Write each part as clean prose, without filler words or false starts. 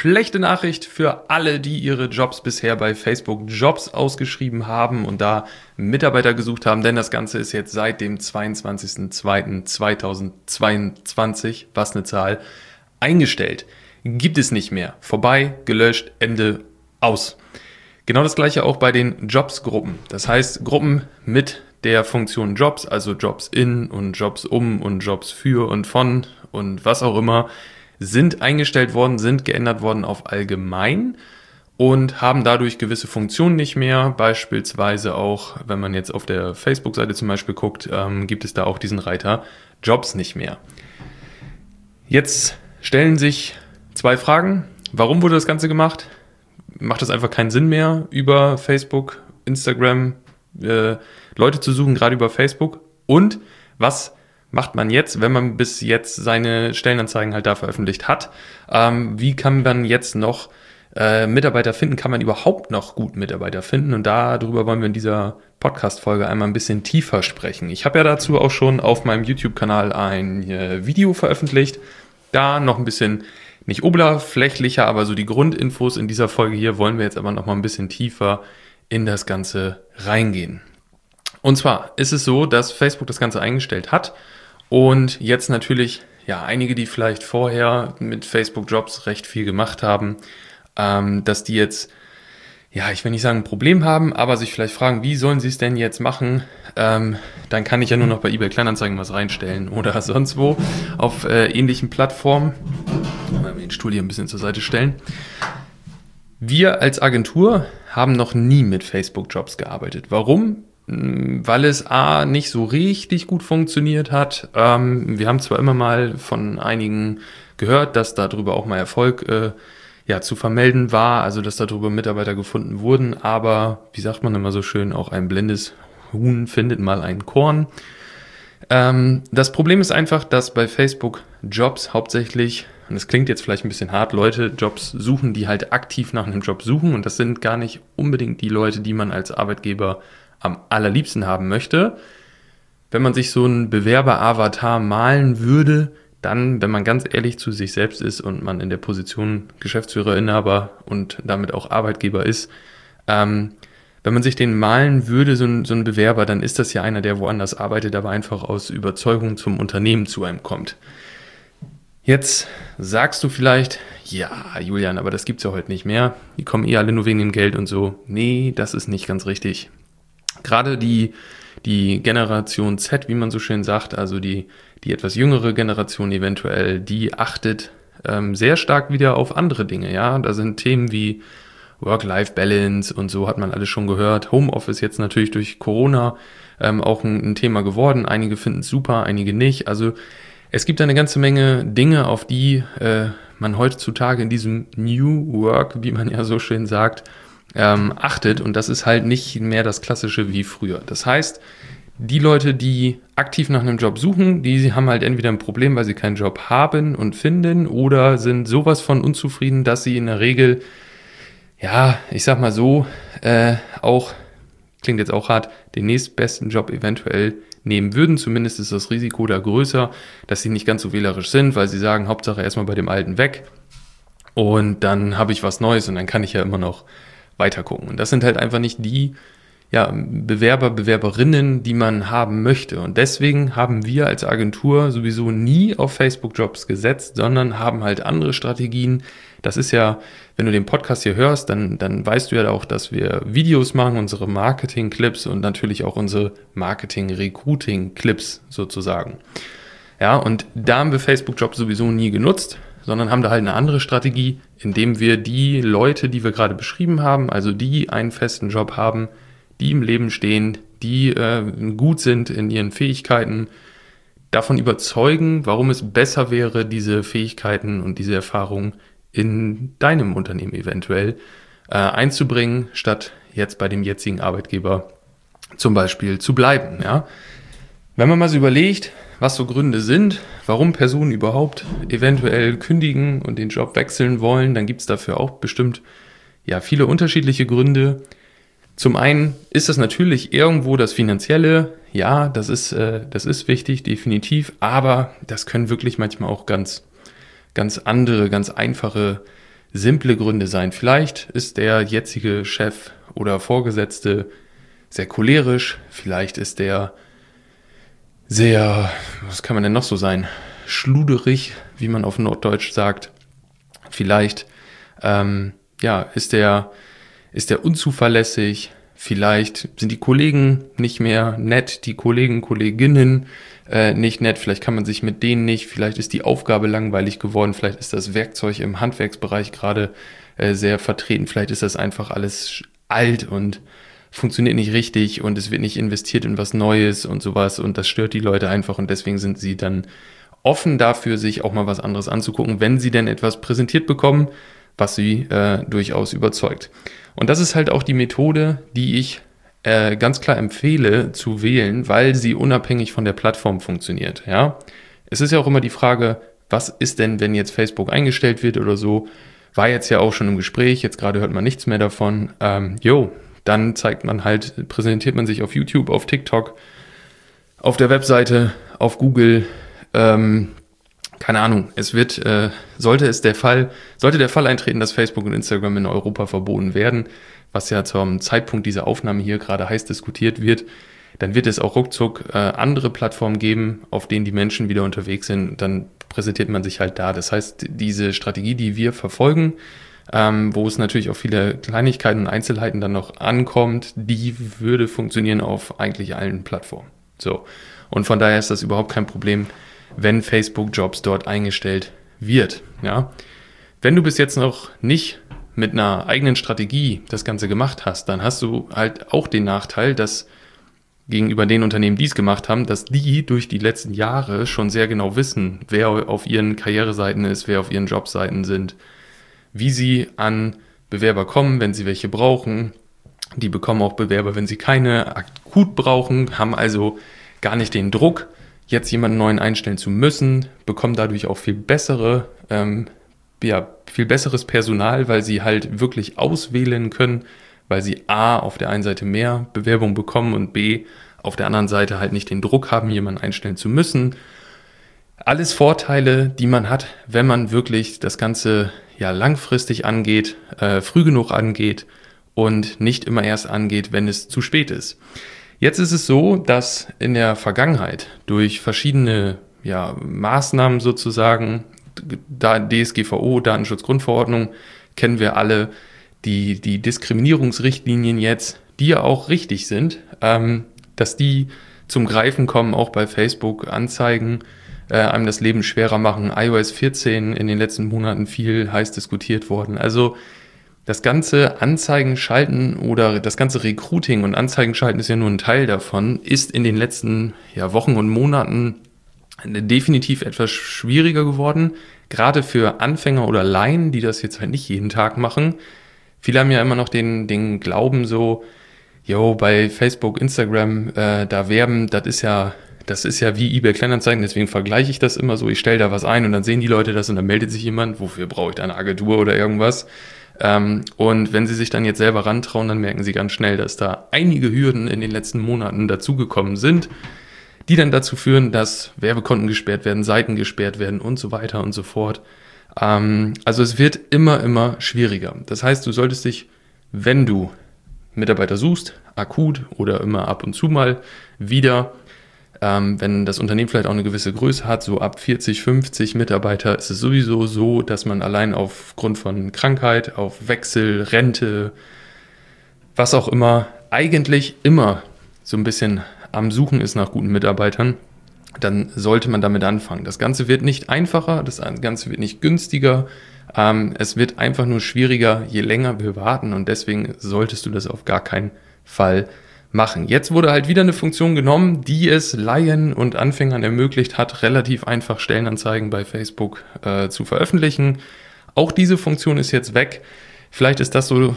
schlechte Nachricht für alle, die ihre Jobs bisher bei Facebook Jobs ausgeschrieben haben und da Mitarbeiter gesucht haben, denn das Ganze ist jetzt seit dem 22.02.2022, was eine Zahl, eingestellt. Gibt es nicht mehr. Vorbei, gelöscht, Ende, aus. Genau das gleiche auch bei den Jobs-Gruppen. Das heißt, Gruppen mit der Funktion Jobs, also Jobs in und Jobs um und Jobs für und von und was auch immer, sind eingestellt worden, sind geändert worden auf allgemein und haben dadurch gewisse Funktionen nicht mehr. Beispielsweise auch, wenn man jetzt auf der Facebook-Seite zum Beispiel guckt, gibt es da auch diesen Reiter Jobs nicht mehr. Jetzt stellen sich zwei Fragen. Warum wurde das Ganze gemacht? Macht es einfach keinen Sinn mehr, über Facebook, Instagram Leute zu suchen, gerade über Facebook? Und was macht man jetzt, wenn man bis jetzt seine Stellenanzeigen halt da veröffentlicht hat? Wie kann man jetzt noch Mitarbeiter finden? Kann man überhaupt noch gut Mitarbeiter finden? Und darüber wollen wir in dieser Podcast-Folge einmal ein bisschen tiefer sprechen. Ich habe ja dazu auch schon auf meinem YouTube-Kanal ein Video veröffentlicht. Da noch ein bisschen, nicht oberflächlicher, aber so die Grundinfos in dieser Folge hier wollen wir jetzt aber noch mal ein bisschen tiefer in das Ganze reingehen. Und zwar ist es so, dass Facebook das Ganze eingestellt hat und jetzt natürlich, ja, einige, die vielleicht vorher mit Facebook Jobs recht viel gemacht haben, dass die jetzt, ja, ich will nicht sagen ein Problem haben, aber sich vielleicht fragen, wie sollen sie es denn jetzt machen? Dann kann ich ja nur noch bei eBay Kleinanzeigen was reinstellen oder sonst wo auf ähnlichen Plattformen. Mal den Stuhl hier ein bisschen zur Seite stellen. Wir als Agentur haben noch nie mit Facebook Jobs gearbeitet. Warum? Weil es nicht so richtig gut funktioniert hat. Wir haben zwar immer mal von einigen gehört, dass darüber auch mal Erfolg zu vermelden war, also dass darüber Mitarbeiter gefunden wurden, aber wie sagt man immer so schön, auch ein blindes Huhn findet mal ein Korn. Das Problem ist einfach, dass bei Facebook Jobs hauptsächlich, und es klingt jetzt vielleicht ein bisschen hart, Leute Jobs suchen, die halt aktiv nach einem Job suchen, und das sind gar nicht unbedingt die Leute, die man als Arbeitgeber am allerliebsten haben möchte. Wenn man sich so einen Bewerber-Avatar malen würde, dann, wenn man ganz ehrlich zu sich selbst ist und man in der Position Geschäftsführer, Inhaber und damit auch Arbeitgeber ist, wenn man sich den malen würde, so ein Bewerber, dann ist das ja einer, der woanders arbeitet, aber einfach aus Überzeugung zum Unternehmen zu einem kommt. Jetzt sagst du vielleicht, ja, Julian, aber das gibt's ja heute nicht mehr. Die kommen alle nur wegen dem Geld und so. Nee, das ist nicht ganz richtig. Gerade die Generation Z, wie man so schön sagt, also die etwas jüngere Generation eventuell, die achtet sehr stark wieder auf andere Dinge. Ja, da sind Themen wie Work-Life-Balance und so, hat man alles schon gehört. Homeoffice jetzt natürlich durch Corona auch ein Thema geworden. Einige finden es super, einige nicht. Also es gibt eine ganze Menge Dinge, auf die man heutzutage in diesem New Work, wie man ja so schön sagt, achtet, und das ist halt nicht mehr das Klassische wie früher. Das heißt, die Leute, die aktiv nach einem Job suchen, die haben halt entweder ein Problem, weil sie keinen Job haben und finden, oder sind sowas von unzufrieden, dass sie in der Regel, ja, ich sag mal so, auch, klingt jetzt auch hart, den nächstbesten Job eventuell nehmen würden. Zumindest ist das Risiko da größer, dass sie nicht ganz so wählerisch sind, weil sie sagen, Hauptsache erstmal bei dem Alten weg und dann habe ich was Neues und dann kann ich ja immer noch weiter gucken. Und das sind halt einfach nicht die Bewerber, Bewerberinnen, die man haben möchte. Und deswegen haben wir als Agentur sowieso nie auf Facebook-Jobs gesetzt, sondern haben halt andere Strategien. Das ist ja, wenn du den Podcast hier hörst, dann weißt du ja auch, dass wir Videos machen, unsere Marketing-Clips und natürlich auch unsere Marketing-Recruiting-Clips sozusagen. Ja, und da haben wir Facebook-Jobs sowieso nie genutzt, sondern haben da halt eine andere Strategie, indem wir die Leute, die wir gerade beschrieben haben, also die einen festen Job haben, die im Leben stehen, die gut sind in ihren Fähigkeiten, davon überzeugen, warum es besser wäre, diese Fähigkeiten und diese Erfahrungen in deinem Unternehmen eventuell einzubringen, statt jetzt bei dem jetzigen Arbeitgeber zum Beispiel zu bleiben. Ja? Wenn man mal so überlegt, was so Gründe sind, warum Personen überhaupt eventuell kündigen und den Job wechseln wollen, dann gibt es dafür auch bestimmt viele unterschiedliche Gründe. Zum einen ist das natürlich irgendwo das Finanzielle, ja, das ist wichtig, definitiv, aber das können wirklich manchmal auch ganz andere, ganz einfache simple Gründe sein. Vielleicht ist der jetzige Chef oder Vorgesetzte sehr cholerisch, vielleicht ist der sehr, was kann man denn noch so sein, schluderig, wie man auf Norddeutsch sagt. Vielleicht ist der unzuverlässig, vielleicht sind die Kollegen nicht mehr nett, die Kolleginnen nicht nett, vielleicht kann man sich mit denen nicht, vielleicht ist die Aufgabe langweilig geworden, vielleicht ist das Werkzeug im Handwerksbereich gerade sehr vertreten, vielleicht ist das einfach alles alt und funktioniert nicht richtig und es wird nicht investiert in was Neues und sowas und das stört die Leute einfach und deswegen sind sie dann offen dafür, sich auch mal was anderes anzugucken, wenn sie denn etwas präsentiert bekommen, was sie durchaus überzeugt. Und das ist halt auch die Methode, die ich ganz klar empfehle zu wählen, weil sie unabhängig von der Plattform funktioniert. Ja? Es ist ja auch immer die Frage, was ist denn, wenn jetzt Facebook eingestellt wird oder so? War jetzt ja auch schon im Gespräch, jetzt gerade hört man nichts mehr davon. Dann präsentiert man sich auf YouTube, auf TikTok, auf der Webseite, auf Google, keine Ahnung, sollte der Fall eintreten, dass Facebook und Instagram in Europa verboten werden, was ja zum Zeitpunkt dieser Aufnahme hier gerade heiß diskutiert wird, dann wird es auch ruckzuck andere Plattformen geben, auf denen die Menschen wieder unterwegs sind. Dann präsentiert man sich halt da. Das heißt, diese Strategie, die wir verfolgen, wo es natürlich auf viele Kleinigkeiten und Einzelheiten dann noch ankommt, die würde funktionieren auf eigentlich allen Plattformen. So. Und von daher ist das überhaupt kein Problem, wenn Facebook Jobs dort eingestellt wird. Ja? Wenn du bis jetzt noch nicht mit einer eigenen Strategie das Ganze gemacht hast, dann hast du halt auch den Nachteil, dass gegenüber den Unternehmen, die es gemacht haben, dass die durch die letzten Jahre schon sehr genau wissen, wer auf ihren Karriereseiten ist, wer auf ihren Jobseiten sind, wie sie an Bewerber kommen, wenn sie welche brauchen. Die bekommen auch Bewerber, wenn sie keine akut brauchen, haben also gar nicht den Druck, jetzt jemanden neuen einstellen zu müssen, bekommen dadurch auch viel besseres Personal, weil sie halt wirklich auswählen können, weil sie A, auf der einen Seite mehr Bewerbung bekommen und B, auf der anderen Seite halt nicht den Druck haben, jemanden einstellen zu müssen. Alles Vorteile, die man hat, wenn man wirklich das Ganze langfristig angeht, früh genug angeht und nicht immer erst angeht, wenn es zu spät ist. Jetzt ist es so, dass in der Vergangenheit durch verschiedene Maßnahmen sozusagen, DSGVO, Datenschutzgrundverordnung, kennen wir alle, die Diskriminierungsrichtlinien jetzt, die ja auch richtig sind, dass die zum Greifen kommen, auch bei Facebook Anzeigen, einem das Leben schwerer machen. iOS 14 in den letzten Monaten viel heiß diskutiert worden. Also das ganze Anzeigen schalten oder das ganze Recruiting und Anzeigen schalten ist ja nur ein Teil davon, ist in den letzten Wochen und Monaten definitiv etwas schwieriger geworden. Gerade für Anfänger oder Laien, die das jetzt halt nicht jeden Tag machen. Viele haben ja immer noch den Glauben so, bei Facebook, Instagram, da werben, das ist ja wie eBay Kleinanzeigen, deswegen vergleiche ich das immer so, ich stelle da was ein und dann sehen die Leute das und dann meldet sich jemand, wofür brauche ich da eine Agentur oder irgendwas. Und wenn sie sich dann jetzt selber rantrauen, dann merken sie ganz schnell, dass da einige Hürden in den letzten Monaten dazugekommen sind, die dann dazu führen, dass Werbekonten gesperrt werden, Seiten gesperrt werden und so weiter und so fort. Also es wird immer schwieriger. Das heißt, du solltest dich, wenn du Mitarbeiter suchst, akut oder immer ab und zu mal wieder, wenn das Unternehmen vielleicht auch eine gewisse Größe hat, so ab 40, 50 Mitarbeiter, ist es sowieso so, dass man allein aufgrund von Krankheit, auf Wechsel, Rente, was auch immer, eigentlich immer so ein bisschen am Suchen ist nach guten Mitarbeitern, dann sollte man damit anfangen. Das Ganze wird nicht einfacher, das Ganze wird nicht günstiger, es wird einfach nur schwieriger, je länger wir warten und deswegen solltest du das auf gar keinen Fall machen. Jetzt wurde halt wieder eine Funktion genommen, die es Laien und Anfängern ermöglicht hat, relativ einfach Stellenanzeigen bei Facebook zu veröffentlichen. Auch diese Funktion ist jetzt weg. Vielleicht ist das so,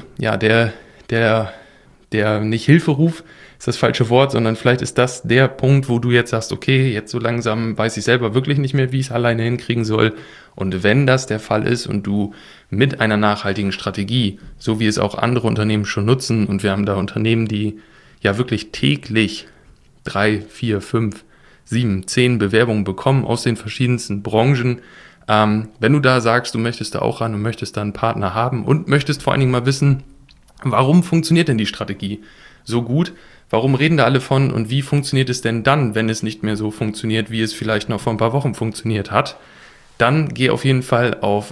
der nicht Hilferuf ist das falsche Wort, sondern vielleicht ist das der Punkt, wo du jetzt sagst, okay, jetzt so langsam weiß ich selber wirklich nicht mehr, wie ich es alleine hinkriegen soll. Und wenn das der Fall ist und du mit einer nachhaltigen Strategie, so wie es auch andere Unternehmen schon nutzen, und wir haben da Unternehmen, die wirklich täglich 3, 4, 5, 7, 10 Bewerbungen bekommen aus den verschiedensten Branchen, Wenn du da sagst, du möchtest da auch ran und möchtest da einen Partner haben und möchtest vor allen Dingen mal wissen, warum funktioniert denn die Strategie so gut? Warum reden da alle von und wie funktioniert es denn dann, wenn es nicht mehr so funktioniert, wie es vielleicht noch vor ein paar Wochen funktioniert hat? Dann geh auf jeden Fall auf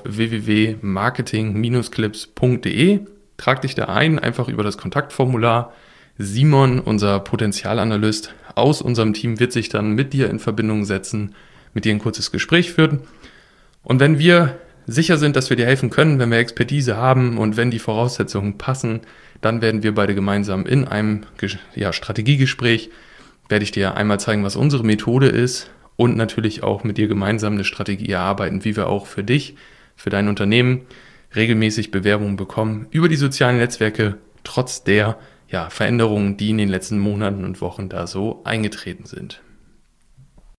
www.marketing-clips.de, trag dich da ein, einfach über das Kontaktformular. Simon, unser Potenzialanalyst aus unserem Team, wird sich dann mit dir in Verbindung setzen, mit dir ein kurzes Gespräch führen. Und wenn wir sicher sind, dass wir dir helfen können, wenn wir Expertise haben und wenn die Voraussetzungen passen, dann werden wir beide gemeinsam in einem Strategiegespräch, werde ich dir einmal zeigen, was unsere Methode ist und natürlich auch mit dir gemeinsam eine Strategie erarbeiten, wie wir auch für dich, für dein Unternehmen regelmäßig Bewerbungen bekommen über die sozialen Netzwerke, trotz der Veränderungen, die in den letzten Monaten und Wochen da so eingetreten sind.